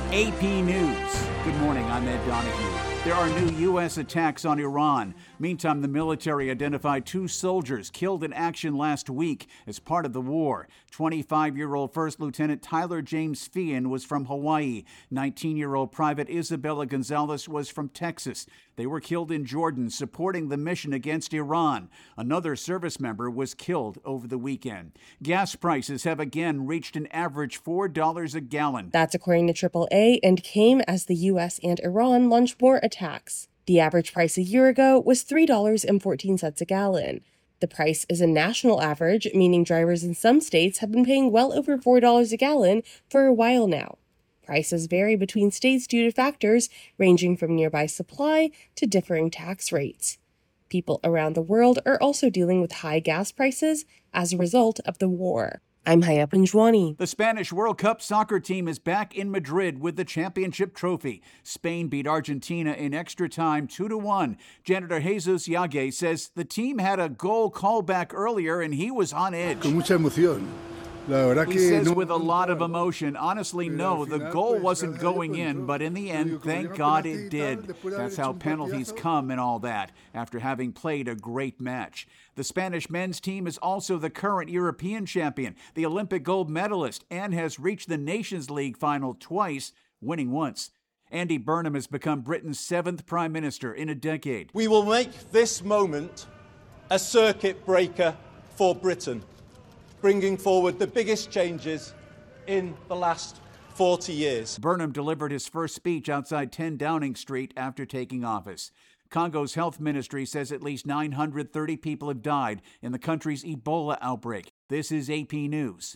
AP News. Good morning, I'm Ed Donahue. There are new U.S. attacks on Iran. Meantime, the military identified 2 soldiers killed in action last week as part of the war. 25-year-old First Lieutenant Tyler James Feehan was from Hawaii. 19-year-old Private Isabella Gonzalez was from Texas. They were killed in Jordan supporting the mission against Iran. Another service member was killed over the weekend. Gas prices have again reached an average $4 a gallon. That's according to AAA and came as the U.S. and Iran launched more attacks. The average price a year ago was $3.14 a gallon. The price is a national average, meaning drivers in some states have been paying well over $4 a gallon for a while now. Prices vary between states due to factors ranging from nearby supply to differing tax rates. People around the world are also dealing with high gas prices as a result of the war. I'm Haya Panjwani. The Spanish World Cup soccer team is back in Madrid with the championship trophy. Spain beat Argentina in extra time 2-1. Janitor Jesus Yague says the team had a goal callback earlier and he was on edge. Con mucha emoción. He says with a lot of emotion, honestly, no, the goal wasn't going in, but in the end, thank God it did. That's how penalties come and all that, after having played a great match. The Spanish men's team is also the current European champion, the Olympic gold medalist, and has reached the Nations League final twice, winning once. Andy Burnham has become Britain's 7th Prime Minister in a decade. We will make this moment a circuit breaker for Britain, bringing forward the biggest changes in the last 40 years. Burnham delivered his first speech outside 10 Downing Street after taking office. Congo's health ministry says at least 930 people have died in the country's Ebola outbreak. This is AP News.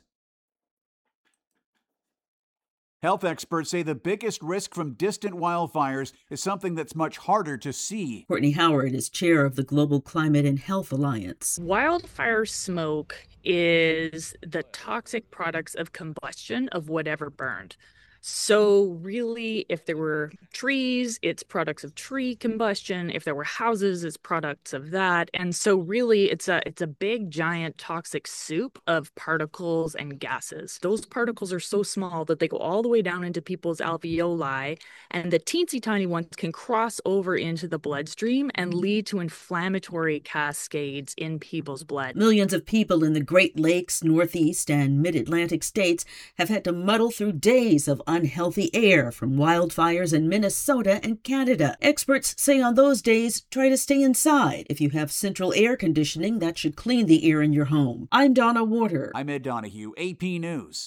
Health experts say the biggest risk from distant wildfires is something that's much harder to see. Courtney Howard is chair of the Global Climate and Health Alliance. Wildfire smoke is the toxic products of combustion of whatever burned. So really, if there were trees, it's products of tree combustion. If there were houses, it's products of that. And so really, it's a big, giant toxic soup of particles and gases. Those particles are so small that they go all the way down into people's alveoli, and the teensy tiny ones can cross over into the bloodstream and lead to inflammatory cascades in people's blood. Millions of people in the Great Lakes, Northeast, and Mid-Atlantic states have had to muddle through days of unhealthy air from wildfires in Minnesota and Canada. Experts say on those days, try to stay inside. If you have central air conditioning, that should clean the air in your home. I'm Donna Warder. I'm Ed Donahue, AP News.